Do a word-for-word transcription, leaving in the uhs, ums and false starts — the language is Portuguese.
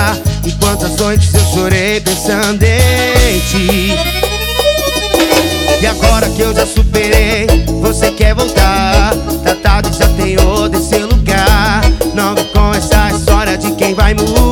lembrar e quantas noites eu chorei pensando em ti. E agora que eu já superei, você quer voltar? Tá tarde, já tem outro em seu lugar. Não vem com essa história de quem vai mudar.